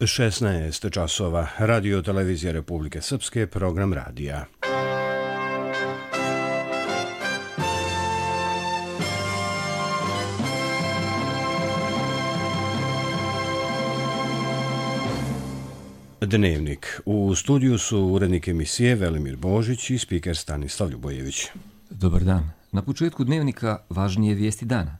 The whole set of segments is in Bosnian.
16 časova. Radio Televizija Republike Srpske, program radija. Dnevnik. U studiju su urednik emisije Velimir Božić i spiker Stanislav Ljubojević. Dobar dan. Na početku dnevnika važnije vijesti dana.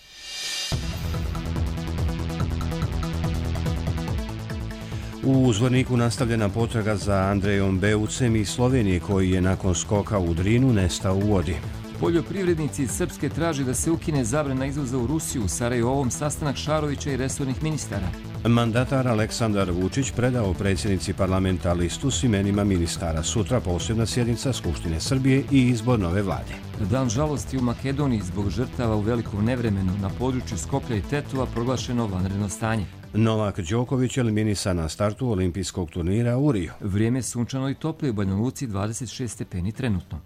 U Zvorniku nastavljena potraga za Andrejom Beucem iz Slovenije, koji je nakon skoka u Drinu nestao u vodi. Poljoprivrednici iz Srpske traže da se ukine zabrana izvoza u Rusiju. U Sarajevom sastanak Šarovića i resornih ministara. Mandatar Aleksandar Vučić predao predsjednici parlamenta listu s imenima ministara. Sutra posebna sjednica Skupštine Srbije i izbor nove vlade. Dan žalosti u Makedoniji zbog žrtava u velikom nevremenu. Na području Skoplja i Tetova proglašeno vanredno stanje. Novak Đoković eliminisan na startu olimpijskog turnira u Riju. Vrijeme sunčano i toplo, u Banja Luci 26 stepeni trenutno.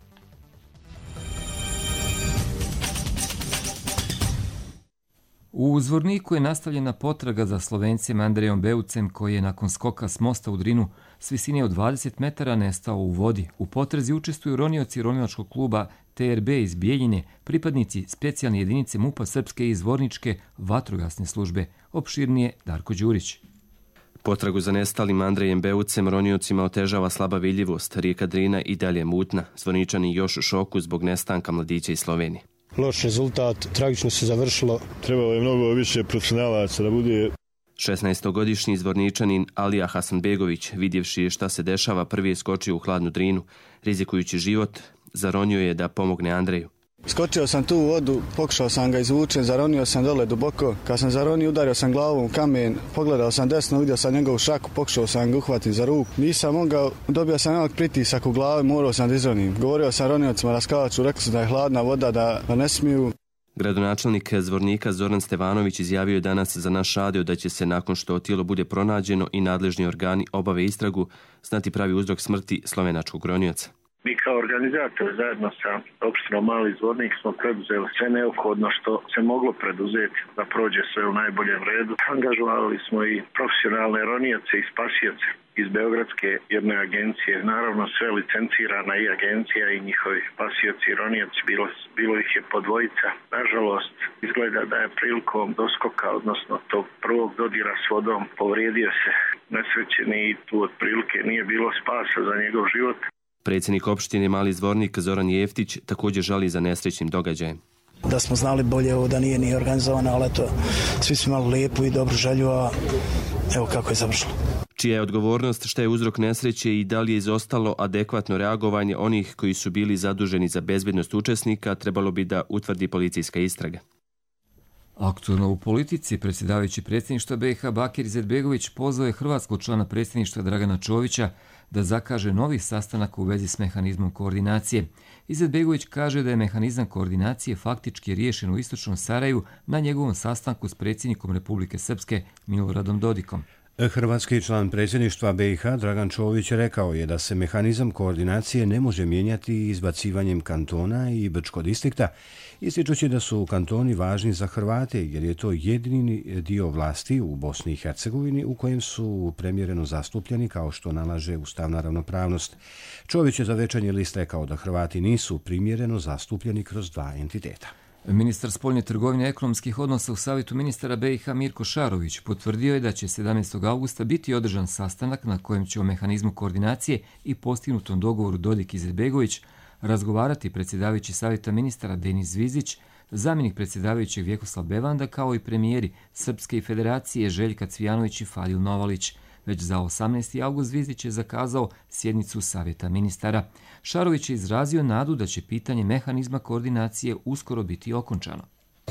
U Zvorniku je nastavljena potraga za Slovencem Andrejom Beucem, koji je nakon skoka s mosta u Drinu s visine od 20 metara nestao u vodi. U potrazi učestvuju ronioci ronilačkog kluba TRB iz Bijeljine, pripadnici specijalne jedinice MUP-a Srpske i Zvorničke vatrogasne službe. Opširnije Darko Đurić. Potragu za nestalim Andrejem Beucem roniocima otežava slaba vidljivost. Rijeka Drina i dalje mutna. Zvorničani još u šoku zbog nestanka mladića iz Slovenije. Loš rezultat, tragično se završilo. Trebalo je mnogo više profesionalaca da bude. 16-godišnji Zvorničanin Alija Hasanbegović, vidjevši šta se dešava, prvi je skočio u hladnu Drinu. Rizikujući život, zaronio je da pomogne Andreju. Skočio sam tu u vodu, pokušao sam ga izvučen, zaronio sam dole duboko. Kad sam zaronio, udario sam glavom u kamen, pogledao sam desno, vidio sam njegovu šaku, pokušao sam ga uhvatiti za ruku. Nisam mogao, dobio sam jednak pritisak u glavi, morao sam da izronim. Govorio sam roniocima da skaču, rekli su da je hladna voda, da ne smiju. Gradonačelnik Zvornika Zoran Stevanović izjavio je danas za naš radio da će se, nakon što tijelo bude pronađeno i nadležni organi obave istragu, znati pravi uzrok smrti slovenačkog ronioca. Mi kao organizator zajedno sa opštinom Mali Zvornik smo preduzeli sve neophodno što se moglo preduzeti da prođe sve u najboljem redu. Angažovali smo i profesionalne ronioce i spasioce iz Beogradske jedne agencije. Naravno sve licencirana i agencija i njihovi spasioci i ronioci, bilo ih je po dvojica. Nažalost, izgleda da je prilikom doskoka, odnosno tog prvog dodira s vodom, povrijedio se nesrećeni i tu otprilike nije bilo spasa za njegov život. Predsjednik opštine Mali Zvornik Zoran Jeftić također žali za nesrećnim događajem. Da smo znali bolje ovo, da nije ni organizovano, ali eto, svi smo imali lijepu i dobru želju, a evo kako je završilo. Čija je odgovornost, šta je uzrok nesreće i da li je izostalo adekvatno reagovanje onih koji su bili zaduženi za bezbednost učesnika, trebalo bi da utvrdi policijska istraga. Aktualno u politici, predsjedavajući predsjedništva BiH Bakir Izetbegović pozvao je hrvatskog člana predsjedništva Dragana Čovića da zakaže novi sastanak u vezi s mehanizmom koordinacije. Izetbegović kaže da je mehanizam koordinacije faktički riješen u istočnom Sarajevu na njegovom sastanku s predsjednikom Republike Srpske Miloradom Dodikom. Hrvatski član predsjedništva BiH Dragan Čović rekao je da se mehanizam koordinacije ne može mijenjati izbacivanjem kantona i Brčkog distrikta, ističući da su kantoni važni za Hrvate jer je to jedini dio vlasti u Bosni i Hercegovini u kojem su premjereno zastupljeni kao što nalaže ustavna ravnopravnost. Čović je za Večernji list rekao da Hrvati nisu primjereno zastupljeni kroz dva entiteta. Ministar spoljne trgovine i ekonomskih odnosa u Savjetu ministara BiH Mirko Šarović potvrdio je da će 17. augusta biti održan sastanak na kojem će o mehanizmu koordinacije i postignutom dogovoru Dodik i Izetbegović razgovarati predsjedavajući Savjeta ministara Denis Zvizić, zamjenik predsjedavajućeg Vjekoslav Bevanda, kao i premijeri Srpske i Federacije Željka Cvijanović i Fadil Novalić. Već za 18. august Zvizić je zakazao sjednicu Savjeta ministara. Šarović je izrazio nadu da će pitanje mehanizma koordinacije uskoro biti okončano.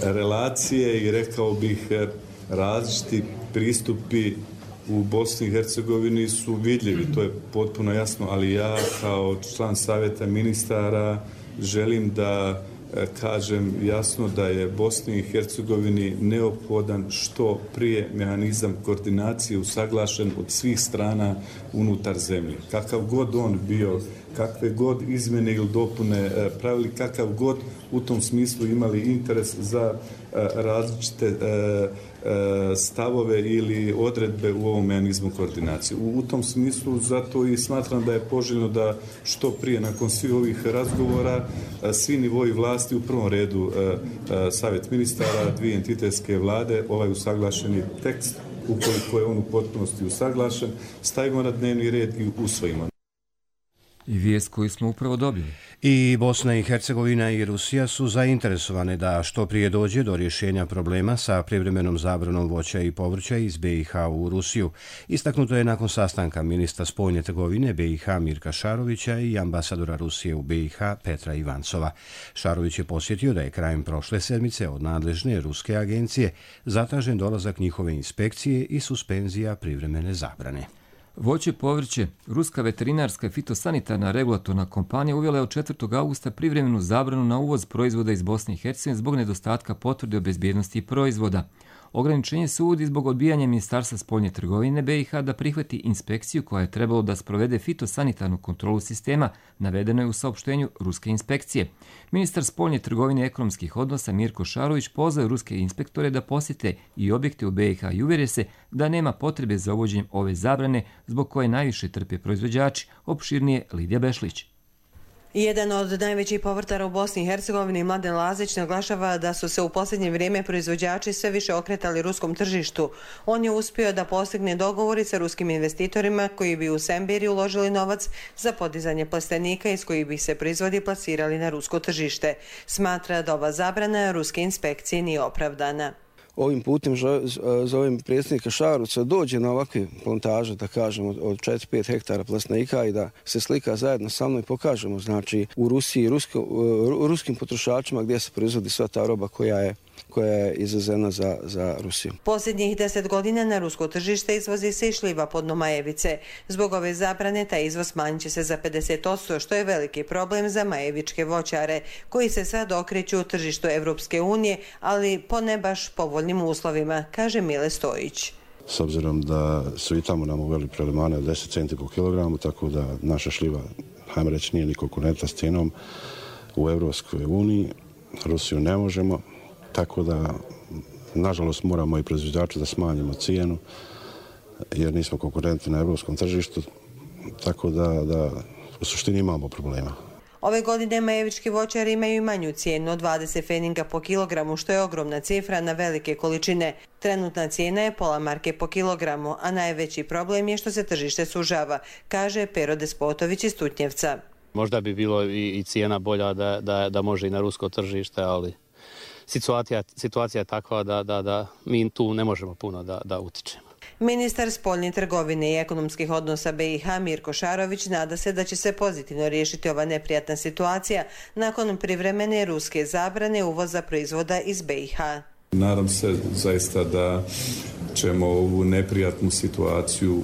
Relacije i rekao bih različiti pristupi u Bosni i Hercegovini su vidljivi, to je potpuno jasno, ali ja kao član Savjeta ministara želim da kažem jasno da je Bosni i Hercegovini neophodan što prije mehanizam koordinacije usaglašen od svih strana unutar zemlje. Kakav god on bio kakve god izmjene ili dopune pravili, kakav god u tom smislu imali interes za različite stavove ili odredbe u ovom mehanizmu koordinacije. U tom smislu zato i smatram da je poželjno da što prije nakon svih ovih razgovora svi nivoji vlasti, u prvom redu Savjet ministara, dvije entitetske vlade, ovaj usaglašeni tekst, ukoliko je on u potpunosti usaglašen, stavimo na dnevni red i usvojimo. I vijest koju smo upravo dobili. I Bosna i Hercegovina i Rusija su zainteresovane da što prije dođe do rješenja problema sa privremenom zabranom voća i povrća iz BiH u Rusiju. Istaknuto je nakon sastanka ministra spoljne trgovine BiH Mirka Šarovića i ambasadora Rusije u BiH Petra Ivancova. Šarović je posjetio da je krajem prošle sedmice od nadležne ruske agencije zatražen dolazak njihove inspekcije i suspenzija privremene zabrane. Voće povrće, ruska veterinarska i fitosanitarna regulatorna kompanija uvela je od 4. augusta privremenu zabranu na uvoz proizvoda iz Bosne i Hercegovine zbog nedostatka potvrde o bezbjednosti proizvoda. Ograničenje se uvodi zbog odbijanja Ministarstva spoljne trgovine BiH da prihvati inspekciju koja je trebalo da sprovede fitosanitarnu kontrolu sistema, navedeno je u saopštenju ruske inspekcije. Ministar spoljne trgovine i ekonomskih odnosa Mirko Šarović pozvao ruske inspektore da posjete i objekte u BiH i uvjere se da nema potrebe za uvođenjem ove zabrane zbog koje najviše trpe proizvođači, opširnije Lidija Bešlić. Jedan od najvećih povrtara u Bosni i Hercegovini, Mladen Lazić, naglašava da su se u posljednje vrijeme proizvođači sve više okretali ruskom tržištu. On je uspio da postigne dogovori sa ruskim investitorima koji bi u Sembiri uložili novac za podizanje plastenika iz kojih bi se proizvodi plasirali na rusko tržište. Smatra da ova zabrana ruske inspekcije nije opravdana. Ovim putem zovem predsjednika Šaruca dođe na ovakve plantaže, da kažemo, od 4-5 hektara plasnika i da se slika zajedno sa mnom i pokažemo, znači, u Rusiji, ruskim potrošačima gdje se proizvodi sva ta roba koja je izvezena za Rusiju. Posljednjih 10 godina na rusko tržište izvozi se i šljiva podno Majevice. Zbog ove zabrane taj izvoz smanjit će se za 50%, što je veliki problem za majevičke voćare, koji se sad okreću u tržištu Evropske unije, ali po ne baš povoljnim uslovima, kaže Mile Stojić. S obzirom da su i tamo nam uveli prelimane od 10 centi po kilogramu, tako da naša šljiva, hajmo reći, nije ni konkurentna s cijenom u Evropskoj uniji. Rusiju ne možemo. Tako da, nažalost, moramo i proizvođači da smanjimo cijenu jer nismo konkurentni na evropskom tržištu, tako da u suštini imamo problema. Ove godine majevički voćari imaju i manju cijenu od 20 pfeninga po kilogramu, što je ogromna cifra na velike količine. Trenutna cijena je pola marke po kilogramu, a najveći problem je što se tržište sužava, kaže Pero Despotović iz Tutnjevca. Možda bi bilo i cijena bolja da može i na rusko tržište, ali situacija je takva da mi tu ne možemo puno da utičemo. Ministar spoljne trgovine i ekonomskih odnosa BiH Mirko Šarović nada se da će se pozitivno riješiti ova neprijatna situacija nakon privremene ruske zabrane uvoza proizvoda iz BiH. Nadam se zaista da ćemo ovu neprijatnu situaciju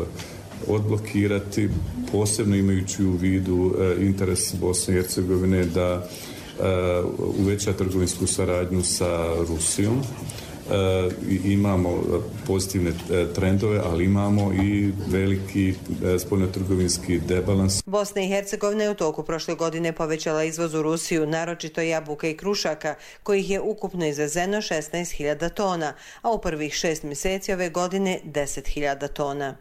odblokirati, posebno imajući u vidu interes Bosne i Hercegovine da uveća trgovinsku saradnju sa Rusijom. Imamo pozitivne trendove, ali imamo i veliki spoljnotrgovinski debalans. Bosna i Hercegovina je u toku prošle godine povećala izvoz u Rusiju, naročito jabuka i krušaka, kojih je ukupno izvezeno 16.000 tona, a u prvih 6 mjeseci ove godine 10.000 tona.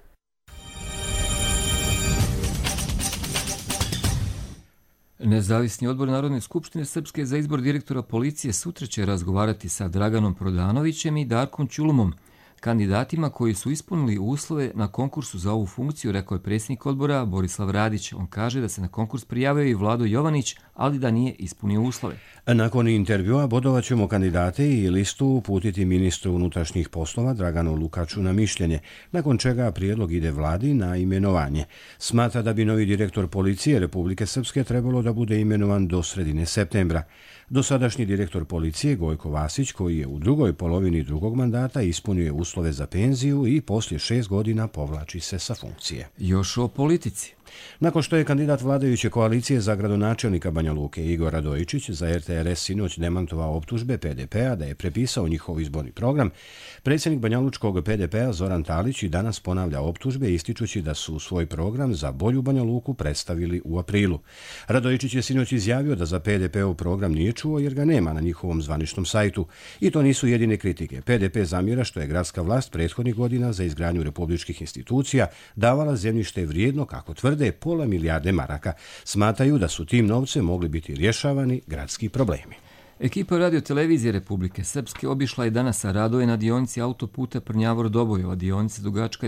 Nezavisni odbor Narodne skupštine Srpske za izbor direktora policije sutra će razgovarati sa Draganom Prodanovićem i Darkom Ćulumom, kandidatima koji su ispunili uslove na konkursu za ovu funkciju, rekao je predsjednik odbora Borislav Radić. On kaže da se na konkurs prijavio i Vlado Jovanić, ali da nije ispunio uslove. Nakon intervjua bodovat ćemo kandidate i listu uputiti ministru unutrašnjih poslova Draganu Lukaču na mišljenje, nakon čega prijedlog ide vladi na imenovanje. Smatra da bi novi direktor policije Republike Srpske trebalo da bude imenovan do sredine septembra. Dosadašnji direktor policije Gojko Vasić, koji je u drugoj polovini drugog mandata ispunio uslove uslove za penziju i poslije 6 godina povlači se sa funkcije. Još o politici. Nakon što je kandidat vladajuće koalicije za gradonačelnika Banja Luke Igor Radojičić za RTRS sinoć demantovao optužbe PDP-a da je prepisao njihov izborni program, predsjednik banjalučkog PDP-a Zoran Talić i danas ponavlja optužbe ističući da su svoj program za bolju Banja Luku predstavili u aprilu. Radojičić je sinoć izjavio da za PDP-ov program nije čuo jer ga nema na njihovom zvaničnom sajtu. I to nisu jedine kritike. PDP zamjera što je gradska vlast prethodnih godina za izgradnju republičkih institucija davala zemljište vrijedno, kako tvrde, pola milijarde maraka. Smatraju da su tim novcem mogli biti rješavani gradski problemi. Ekipa Radio-televizije Republike Srpske obišla je danas radove na dionici autoputa Prnjavor-Doboj. Dionica dugačka je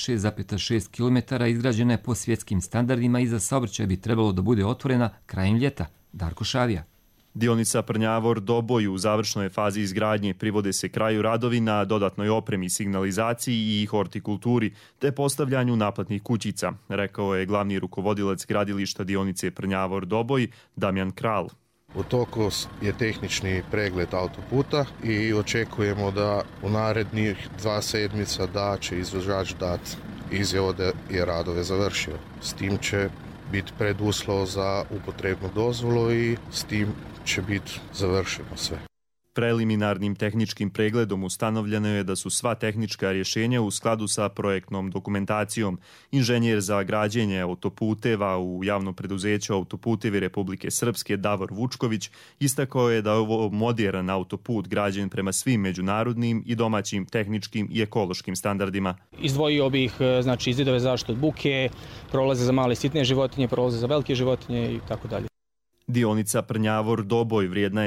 36,6 km, izgrađena je po svjetskim standardima i za saobraćaj bi trebalo da bude otvorena krajem ljeta. Darko Šavija. Dionica Prnjavor-Doboj u završnoj fazi izgradnje, privode se kraju radovi na dodatnoj opremi, signalizaciji i hortikulturi te postavljanju naplatnih kućica, rekao je glavni rukovodilac gradilišta dionice Prnjavor-Doboj Damjan Kral. U toku je tehnični pregled autoputa i očekujemo da u narednih 2 sedmica da će izvođač dati izjavu da je radove završio. S tim će biti preduslov za upotrebnu dozvolu i s tim će biti završeno sve. Preliminarnim tehničkim pregledom ustanovljeno je da su sva tehnička rješenja u skladu sa projektnom dokumentacijom. Inženjer za građenje autoputeva u javnom preduzeću Autoputevi Republike Srpske Davor Vučković istakao je da je ovo moderan autoput građen prema svim međunarodnim i domaćim tehničkim i ekološkim standardima. Izdvojio bih zidove zaštite od buke, prolaze za male sitne životinje, prolaze za velike životinje i tako dalje. Dionica Prnjavor-Doboj vrijedna je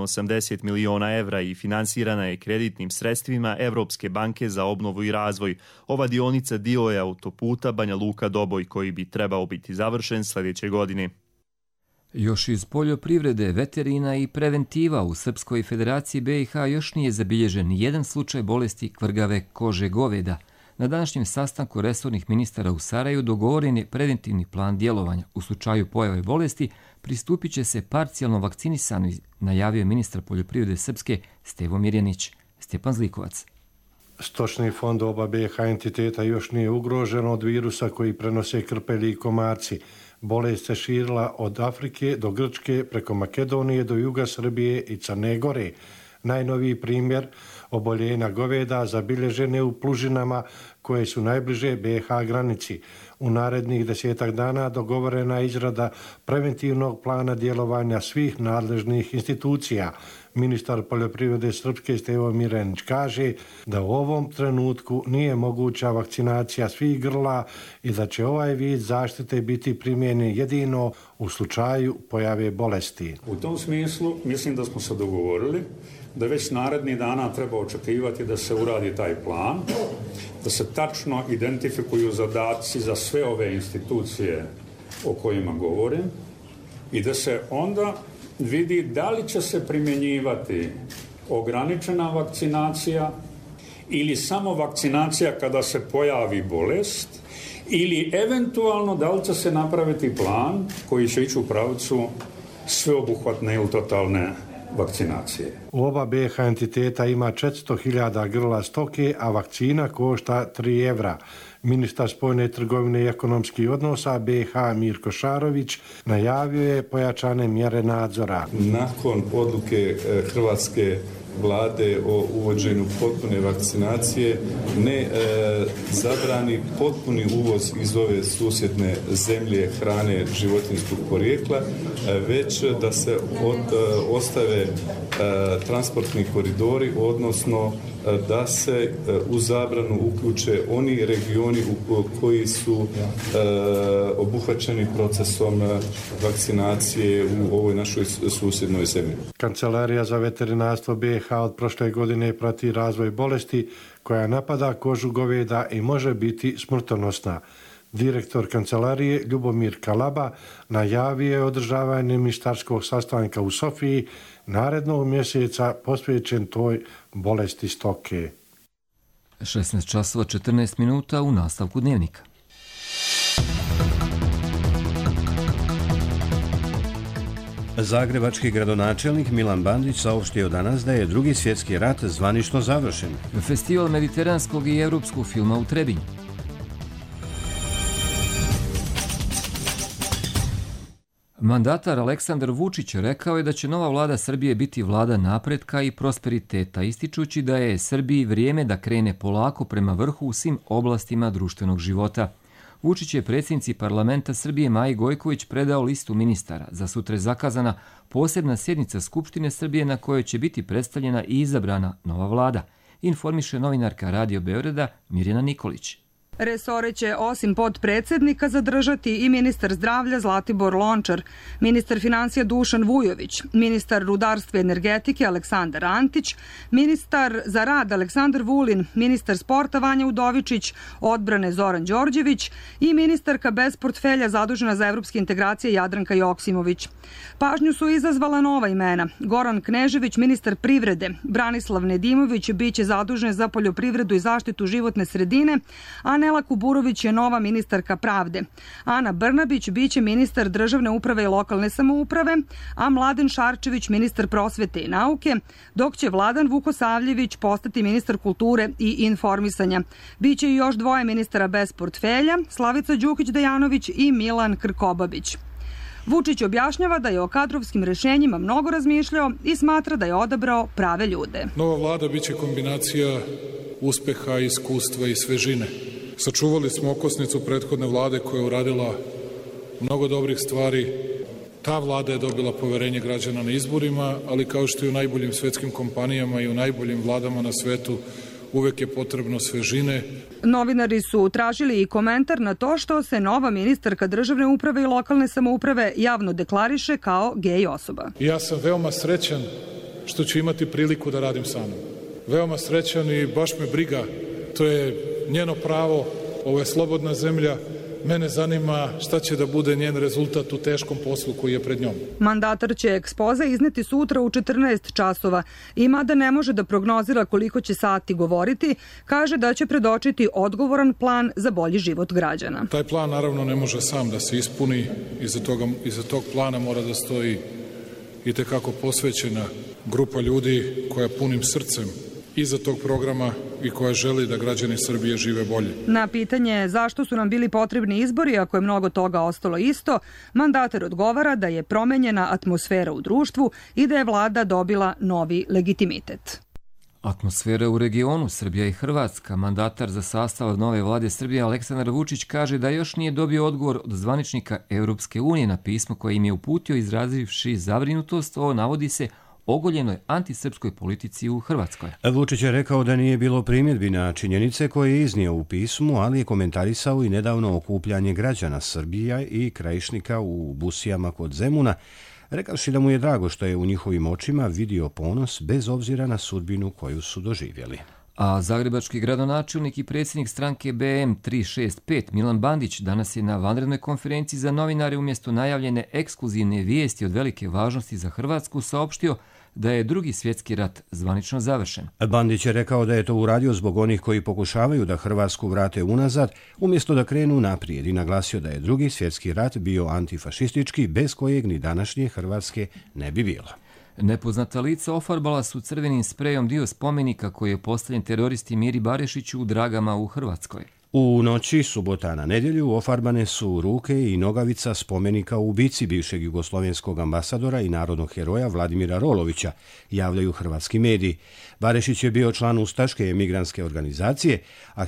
180 miliona evra i finansirana je kreditnim sredstvima Evropske banke za obnovu i razvoj. Ova dionica dio je autoputa Banja Luka-Doboj koji bi trebao biti završen sljedeće godine. Još iz poljoprivrede, veterina i preventiva u Srpskoj federaciji BiH još nije zabilježen nijedan slučaj bolesti kvrgave kože goveda. Na današnjem sastanku resornih ministara u Saraju dogovoren je preventivni plan djelovanja. U slučaju pojave bolesti pristupit će se parcijalno vakcinisanju, najavio je ministar poljoprivrede Srpske Stevo Mirjanić. Stjepan Zlikovac. Stočni fond oba BiH entiteta još nije ugrožen od virusa koji prenose krpelji i komarci. Bolest se širila od Afrike do Grčke, preko Makedonije do juga Srbije i Crne Gore. Najnoviji primjer oboljenja goveda zabilježen je u Plužinama koje su najbliže BiH granici. U narednih 10 dana dogovorena je izrada preventivnog plana djelovanja svih nadležnih institucija. Ministar poljoprivrede Srpske Stevo Mirjanić kaže da u ovom trenutku nije moguća vakcinacija svih grla i da će ovaj vid zaštite biti primijenjen jedino u slučaju pojave bolesti. U tom smislu mislim da smo se dogovorili da već narednih dana treba očekivati da se uradi taj plan, da se tačno identifikuju zadaci za sve ove institucije o kojima govorim i da se onda vidi da li će se primjenjivati ograničena vakcinacija ili samo vakcinacija kada se pojavi bolest ili eventualno da li će se napraviti plan koji će ići u pravcu sveobuhvatne ili totalne vakcinacije. U oba BiH entiteta ima 400.000 grla stoke, a vakcina košta 3 evra. Ministar spoljne trgovine i ekonomskih odnosa BiH Mirko Šarović najavio je pojačane mjere nadzora. Nakon odluke hrvatske vlade o uvođenju potpune vakcinacije ne zabrani potpuni uvoz iz ove susjedne zemlje hrane životinjskog porijekla, već da se ostave transportni koridori, odnosno da se u zabranu uključe oni regioni koji su obuhvaćeni procesom vakcinacije u ovoj našoj susjednoj zemlji. Kancelarija za veterinarstvo BiH od prošle godine prati razvoj bolesti koja napada kožu goveda i može biti smrtonosna. Direktor kancelarije Ljubomir Kalaba najavio je održavanje ministarskog sastanka u Sofiji narednog mjeseca posvećen toj bolesti stoke. 16:14 u nastavku dnevnika. Zagrebački gradonačelnik Milan Bandić saopštio danas da je Drugi svjetski rat zvanično završen. Festival mediteranskog i evropskog filma u Trebinju. Mandatar Aleksandar Vučić rekao je da će nova vlada Srbije biti vlada napretka i prosperiteta, ističući da je Srbiji vrijeme da krene polako prema vrhu u svim oblastima društvenog života. Vučić je predsjednici parlamenta Srbije Maji Gojković predao listu ministara. Za sutra je zakazana posebna sjednica Skupštine Srbije na kojoj će biti predstavljena i izabrana nova vlada, informiše novinarka Radio Beograda Mirjana Nikolić. Resore će osim potpredsjednika zadržati i ministar zdravlja Zlatibor Lončar, ministar financija Dušan Vujović, ministar rudarstva i energetike Aleksandar Antić, ministar za rad Aleksandar Vulin, ministar sporta Vanja Udovičić, odbrane Zoran Đorđević i ministarka bez portfelja zadužena za evropske integracije Jadranka Joksimović. Pažnju su izazvala nova imena. Goran Knežević, ministar privrede, Branislav Nedimović biće zadužen za poljoprivredu i zaštitu životne sredine, a Nela Kuburović je nova ministarka pravde. Ana Brnabić biće ministar državne uprave i lokalne samouprave, a Mladen Šarčević ministar prosvete i nauke, dok će Vladan Vukosavljević postati ministar kulture i informisanja. Biće i još dvoje ministara bez portfelja, Slavica Đukić-Dejanović i Milan Krkobabić. Vučić objašnjava da je o kadrovskim rešenjima mnogo razmišljao i smatra da je odabrao prave ljude. Nova vlada biće kombinacija uspeha, iskustva i svežine. Sačuvali smo okosnicu prethodne vlade koja je uradila mnogo dobrih stvari. Ta vlada je dobila poverenje građana na izborima, ali kao što i u najboljim svetskim kompanijama i u najboljim vladama na svetu, uvek je potrebno svežine. Novinari su tražili i komentar na to što se nova ministarka državne uprave i lokalne samouprave javno deklariše kao gej osoba. Ja sam veoma srećan što ću imati priliku da radim sa mnom. Veoma srećan i baš me briga. To je njeno pravo, ovo je slobodna zemlja. Mene zanima šta će da bude njen rezultat u teškom poslu koji je pred njom. Mandatar će ekspoze izneti sutra u 14 časova. I mada ne može da prognozira koliko će sati govoriti, kaže da će predočiti odgovoran plan za bolji život građana. Taj plan naravno ne može sam da se ispuni. Iza tog plana mora da stoji i tekako posvećena grupa ljudi koja punim srcem iza tog programa i koja želi da građani Srbije žive bolje. Na pitanje zašto su nam bili potrebni izbori ako je mnogo toga ostalo isto, mandatar odgovara da je promenjena atmosfera u društvu i da je vlada dobila novi legitimitet. Atmosfera u regionu Srbija i Hrvatska. Mandatar za sastav nove vlade Srbije Aleksandar Vučić kaže da još nije dobio odgovor od zvaničnika Europske unije na pismo koje im je uputio izrazivši zabrinutost o, navodi se, ogoljenoj antisrpskoj politici u Hrvatskoj. Vučić je rekao da nije bilo primjedbi na činjenice koje je iznio u pismu, ali je komentarisao i nedavno okupljanje građana Srbija i Krajišnika u Busijama kod Zemuna, rekavši da mu je drago što je u njihovim očima vidio ponos bez obzira na sudbinu koju su doživjeli. A zagrebački gradonačelnik i predsjednik stranke BM 365 Milan Bandić danas je na vanrednoj konferenciji za novinare umjesto najavljene ekskluzivne vijesti od velike važnosti za Hrvatsku saopštio da je Drugi svjetski rat zvanično završen. Bandić je rekao da je to uradio zbog onih koji pokušavaju da Hrvatsku vrate unazad, umjesto da krenu naprijed, i naglasio da je Drugi svjetski rat bio antifašistički, bez kojeg ni današnje Hrvatske ne bi bilo. Nepoznata lica ofarbala su crvenim sprejom dio spomenika koji je postavljen teroristi Miri Barešiću u Dragama u Hrvatskoj. U noći subota na nedjelju ofarbane su ruke i nogavica spomenika u ubici bivšeg jugoslovenskog ambasadora i narodnog heroja Vladimira Rolovića, javljaju hrvatski mediji. Barešić je bio član ustaške emigrantske organizacije, a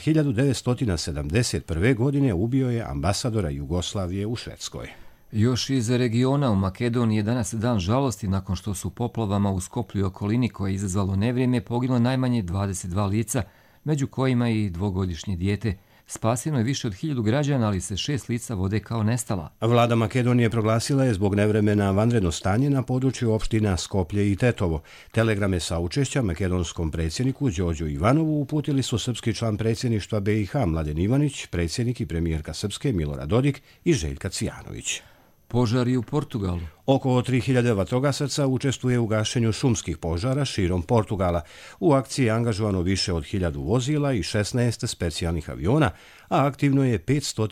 1971. godine ubio je ambasadora Jugoslavije u Švedskoj. Još iz regiona u Makedoniji je danas dan žalosti nakon što su poplavama u Skoplju i okolini koje je izazvalo nevrijeme poginulo najmanje 22 lica, među kojima i dvogodišnje dijete. Spaseno je više od 1000 građana, ali se 6 lica vode kao nestala. Vlada Makedonije proglasila je zbog nevremena vanredno stanje na području opština Skoplje i Tetovo. Telegrame saučešća makedonskom predsjedniku Đorđu Ivanovu uputili su srpski član predsjedništva BiH Mladen Ivanić, predsjednik i premijerka Srpske Milorad Dodik i Željka Cvijanović. Požari u Portugalu. Oko 3000 vatrogasaca učestvuje u gašenju šumskih požara širom Portugala. U akciji je angažovano više od 1000 vozila i 16 specijalnih aviona, a aktivno je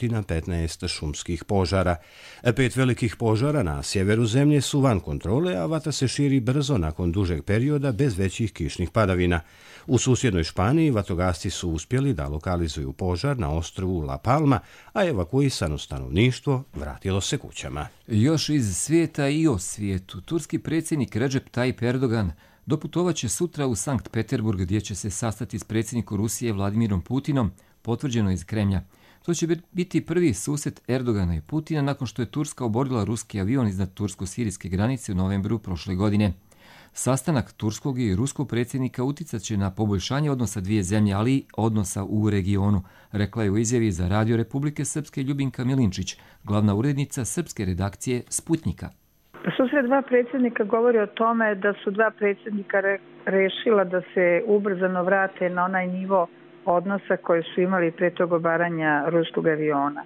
515 šumskih požara. 5 velikih požara na sjeveru zemlje su van kontrole, a vatra se širi brzo nakon dužeg perioda bez većih kišnih padavina. U susjednoj Španiji vatrogasci su uspjeli da lokalizuju požar na ostrvu La Palma, a evakuisano stanovništvo vratilo se kućama. Još iz svijeta i o svijetu. Turski predsjednik Recep Tayyip Erdogan doputovaće sutra u Sankt Peterburg, gdje će se sastati s predsjednikom Rusije Vladimirom Putinom, potvrđeno iz Kremlja. To će biti prvi susret Erdogana i Putina nakon što je Turska oborila ruski avion iznad tursko-sirijske granice u novembru prošle godine. Sastanak turskog i ruskog predsjednika utjecat će na poboljšanje odnosa dvije zemlje, ali i odnosa u regionu, rekla je u izjavi za Radio Republike Srpske Ljubinka Milinčić, glavna urednica srpske redakcije Sputnjika. Susret dva predsjednika govori o tome da su dva predsjednika rešila da se ubrzano vrate na onaj nivo odnosa koje su imali pre tog obaranja ruskog aviona.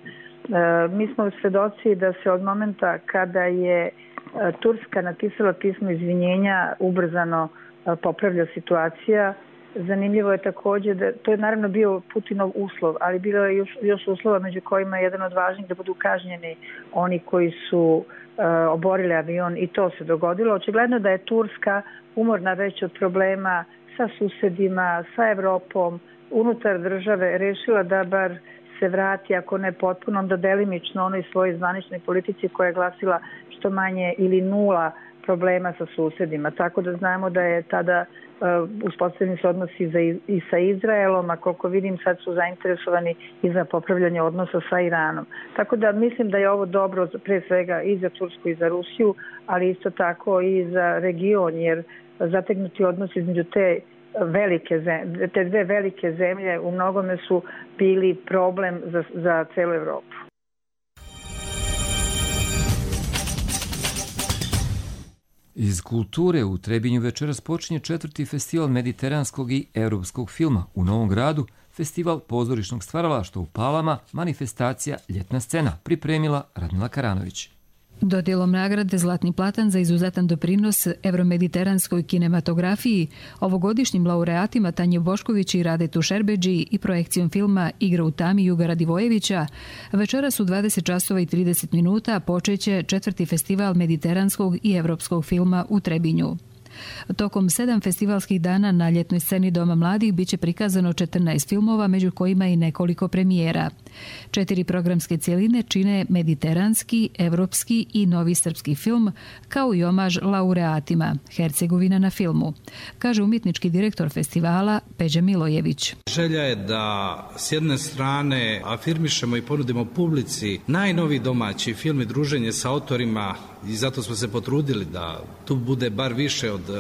Mi smo svedoci da se od momenta kada je Turska napisala pismo izvinjenja ubrzano popravlja situacija. Zanimljivo je također da to je naravno bio Putinov uslov, ali bilo je još uslova među kojima je jedan od važnijih da budu kažnjeni oni koji su oborili avion i to se dogodilo. Očigledno da je Turska umorna već od problema sa susedima, sa Evropom, unutar države rešila da bar se vrati, ako ne potpuno, onda delimično onoj svojoj zvaničnoj politici koja je glasila što manje ili nula problema sa susedima. Tako da znamo da je tada uspostavljeni su odnosi i sa Izraelom, a koliko vidim sad su zainteresovani i za popravljanje odnosa sa Iranom. Tako da mislim da je ovo dobro pre svega i za Tursku i za Rusiju, ali isto tako i za region, jer zategnuti odnosi između te dve velike zemlje u mnogome su bili problem za celu Evropu. Iz kulture u Trebinju večeras počinje 4. festival mediteranskog i europskog filma. U Novom Gradu festival pozorišnog stvaralaštva, u Palama manifestacija Ljetna scena, pripremila Radmila Karanović. Dodjelom nagrade Zlatni platan za izuzetan doprinos evromediteranskoj kinematografiji, ovogodišnjim laureatima Tanji Bošković i Radetu Šerbedži i projekcijom filma Igra u tami Juga Radivojevića, večeras u 20 časova i 30 minuta počeće 4. festival mediteranskog i evropskog filma u Trebinju. Tokom 7 festivalskih dana na ljetnoj sceni Doma mladih biće prikazano 14 filmova, među kojima i nekoliko premijera. 4 programske cjeline čine mediteranski, evropski i novi srpski film, kao i omaž laureatima Hercegovina na filmu, kaže umjetnički direktor festivala Peđa Milojević. Želja je da s jedne strane afirmišemo i ponudimo publici najnoviji domaći film i druženje sa autorima, i zato smo se potrudili da tu bude bar više od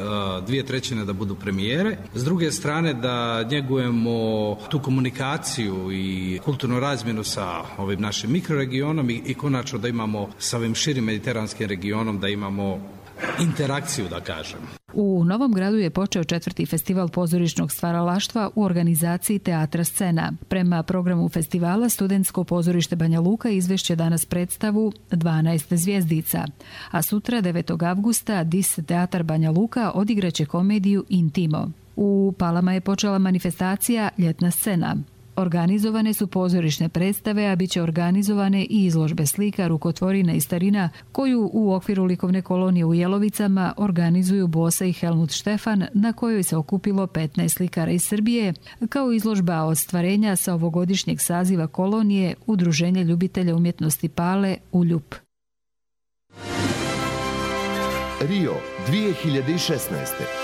2/3 da budu premijere. S druge strane da njegujemo tu komunikaciju i kulturnu razmjenu sa ovim našim mikroregionom i konačno da imamo sa ovim širim mediteranskim regionom, da imamo interakciju, da kažem. U Novom Gradu je počeo 4. festival pozorišnog stvaralaštva u organizaciji Teatra Scena. Prema programu festivala, studentsko pozorište Banja Luka izvešće danas predstavu 12 zvjezdica, a sutra 9. avgusta DIS Teatar Banja Luka odigraće komediju Intimo. U Palama je počela manifestacija Ljetna scena. Organizovane su pozorišne predstave, a bit će organizovane i izložbe slika, rukotvorina i starina, koju u okviru likovne kolonije u Jelovicama organizuju Bosa i Helmut Štefan, na kojoj se okupilo 15 slikara iz Srbije, kao izložba ostvarenja sa ovogodišnjeg saziva kolonije Udruženja ljubitelja umjetnosti Pale Uljup. Rio 2016.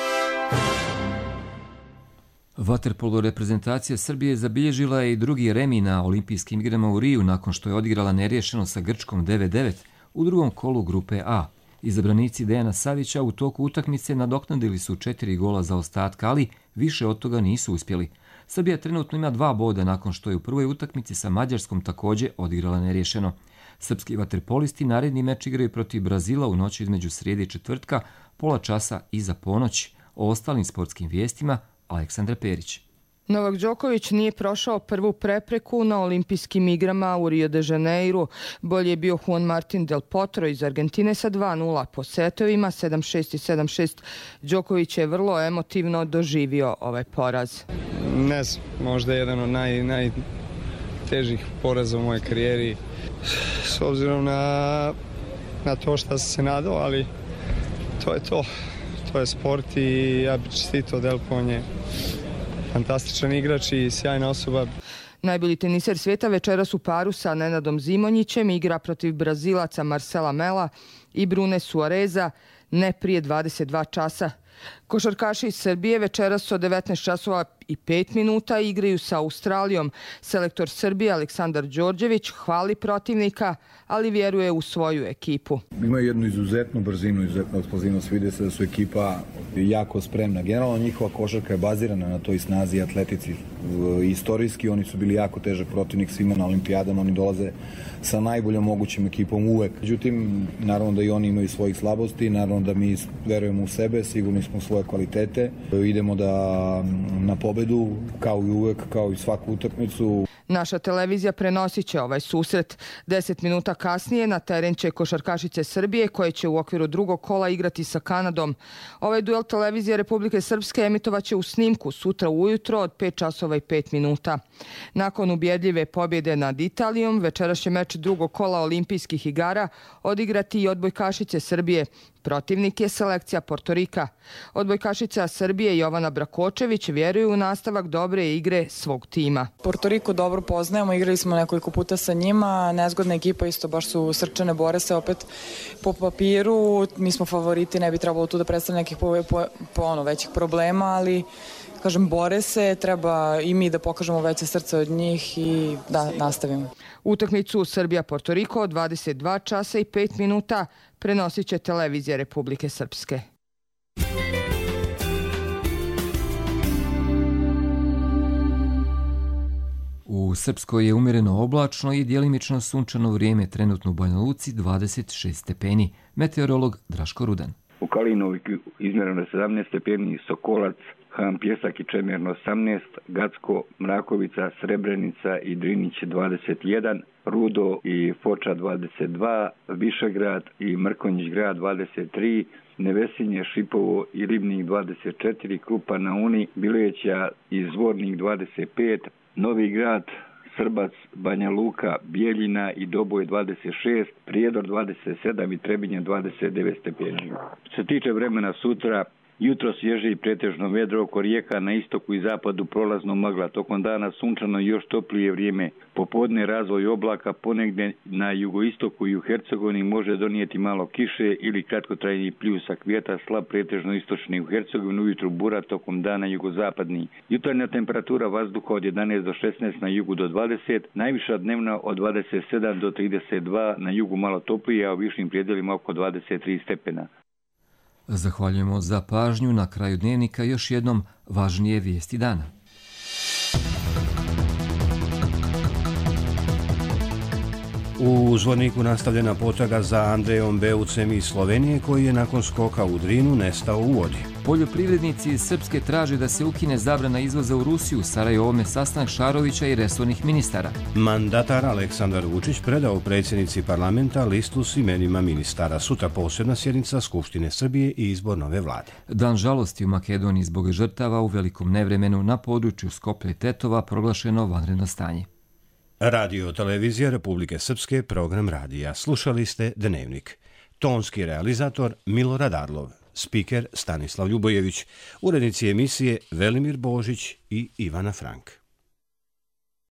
Vaterpolo reprezentacija Srbije zabilježila je i drugi remi na olimpijskim igrama u Riju nakon što je odigrala neriješeno sa Grčkom 9-9 u drugom kolu grupe A. Izabranici Dejana Savića u toku utakmice nadoknadili su 4 gola za ostatka, ali više od toga nisu uspjeli. Srbija trenutno ima 2 boda nakon što je u prvoj utakmici sa Mađarskom također odigrala neriješeno. Srpski vaterpolisti naredni meč igraju protiv Brazila u noći između srijede i četvrtka, pola časa iza ponoći. O ostalim sportskim vijestima Aleksandra Perić. Novak Đoković nije prošao prvu prepreku na olimpijskim igrama u Rio de Janeiru. Bolje je bio Juan Martin del Potro iz Argentine sa 2:0 po setovima, 7:6 i 7:6. Đoković je vrlo emotivno doživio ovaj poraz. Ne znam, možda je jedan od najtežih poraza u mojoj karijeri. S obzirom na to što sam se nadao, ali to je to. To je sport i ja bih čestitao Delpo, on je fantastičan igrač i sjajna osoba. Najbolji teniser svijeta večeras u paru sa Nenadom Zimonjićem igra protiv Brazilaca Marcela Mela i Brune Suareza ne prije 22 časa. Košarkaši iz Srbije večeras od 19 časova i 5 minuta igraju sa Australijom. Selektor Srbije Aleksandar Đorđević hvali protivnika, ali vjeruje u svoju ekipu. Imaju jednu izuzetnu brzinu, izuzetnu eksplozivnost. Vidi se da su ekipa jako spremna. Generalno njihova košarka je bazirana na toj snazi i atletici. Istorijski oni su bili jako težak protivnik svima na olimpijadama. Oni dolaze sa najboljom mogućim ekipom uvek. Međutim, naravno da i oni imaju svojih slabosti, naravno da mi verujemo u sebe, sigurni smo u svoje kvalitete. Idemo na pobedu, kao i uvek, kao i svaku utakmicu. Naša televizija prenosit će ovaj susret. 10 minuta kasnije na teren će košarkašice Srbije koje će u okviru drugog kola igrati sa Kanadom. Ovaj duel televizije Republike Srpske emitovaće u snimku sutra ujutro od 5 časova i 5 minuta. Nakon ubjedljive pobjede nad Italijom, večeras će meč drugog kola olimpijskih igara odigrati i odbojkašice Srbije. Protivnik je selekcija Portorika. Odbojkašica Srbije Jovana Brakočević vjeruje u nastavak dobre igre svog tima. Portoriku dobro poznajemo, igrali smo nekoliko puta sa njima, nezgodna ekipa, isto baš su srčane, bore se opet po papiru, mi smo favoriti, ne bi trebalo tu da predstavlja nekih većih problema, ali kažem, bore se, treba i mi da pokažemo veće srce od njih i da nastavimo. Utakmicu Srbija-Portoriko od 22 časa i 5 minuta prenosit će televizija Republike Srpske. U Srpskoj je umjereno oblačno i djelimično sunčano vrijeme, trenutno u Banja Luci 26 stepeni. Meteorolog Draško Rudan. U Kalinoviku izmjereno 17 stepeni, Sokolac, Ham Pjesak i Čemerno 18, Gacko, Mrakovica, Srebrenica i Drinić 21, Rudo i Foča 22, Višegrad i Mrkonjić grad 23, Nevesinje, Šipovo i Ribnik 24, Krupa na Uni, Bileća i Zvornik 25, Novi grad, Srbac, Banja Luka, Bijeljina i Doboj 26, Prijedor 27 i Trebinje 29 stepeni. Što se tiče vremena sutra, jutro svježe i pretežno vedro, oko rijeka na istoku i zapadu prolazno magla. Tokom dana sunčano i još toplije vrijeme. Popodne razvoj oblaka, ponegdje na jugoistoku i u Hercegovini može donijeti malo kiše ili kratkotrajni pljusak. Vjetar slab pretežno istočni u Hercegovini, ujutru bura, tokom dana jugozapadni. Jutarnja temperatura vazduha od 11 do 16, na jugu do 20, najviša dnevna od 27 do 32, na jugu malo toplije, a u višim predjelima oko 23 stepena. Zahvaljujemo za pažnju. Na kraju dnevnika još jednom važnije vijesti dana. U Zvorniku nastavljena potraga za Andrejom Beucem iz Slovenije koji je nakon skoka u Drinu nestao u vodi. Poljoprivrednici iz Srpske traže da se ukine zabrana izvoza u Rusiju. Sarajevome sastanak Šarovića i resornih ministara. Mandatar Aleksandar Vučić predao predsjednici parlamenta listu s imenima ministara. Sutra posebna sjednica Skupštine Srbije i izbor nove vlade. Dan žalosti u Makedoniji zbog žrtava u velikom nevremenu na području Skoplja i Tetova proglašeno vanredno stanje. Radio televizija Republike Srpske, program radija. Slušali ste Dnevnik. Tonski realizator Milorad Arlov, spiker Stanislav Ljubojević, urednici emisije Velimir Božić i Ivana Frank.